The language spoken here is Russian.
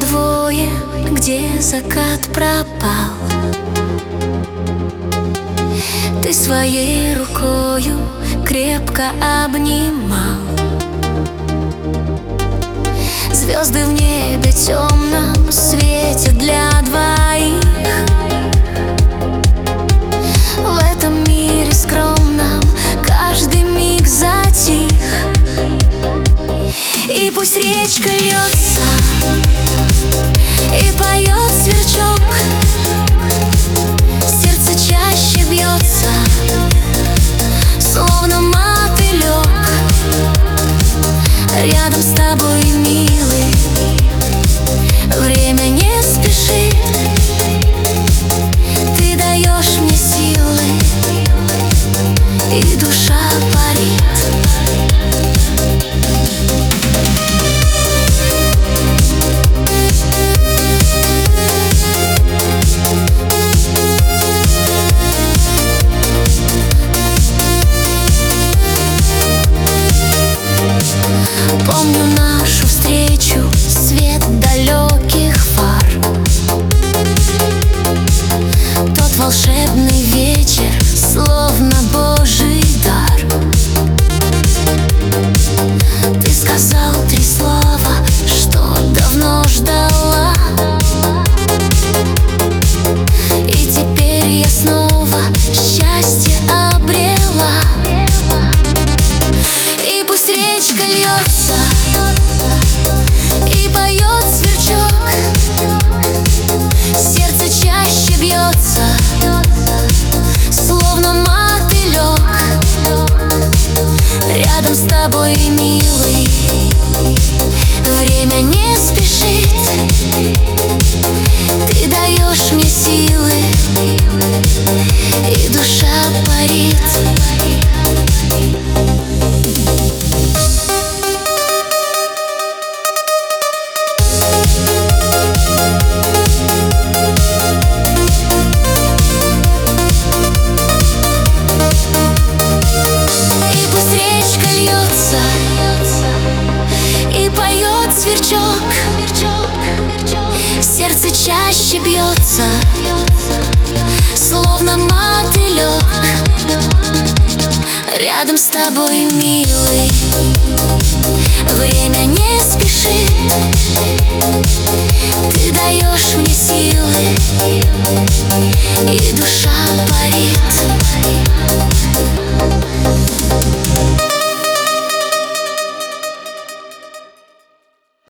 двое, где закат пропал. Ты своей рукою крепко обнимал звезды в небе темном свете для двоих. В этом мире скромном каждый миг затих. И пусть речка льется и поет сверчок, сердце чаще бьется, словно мотылек. Рядом с тобой, милый, время не спешит. Ты даешь мне силы, и душа парит. Помню нашу встречу, свет далеких фар, тот волшебный вечер, словно Божий дар. Ты сказал 3 слова, что давно ждала, и теперь я снова счастье обрела. И пусть речка льется и поет сверчок, сердце чаще бьется, словно мотылек. Рядом с тобой, милый, время не спешит. Ты даешь мне силы, и душа парит. Сердце чаще бьется, словно мотылек. Рядом с тобой, милый, время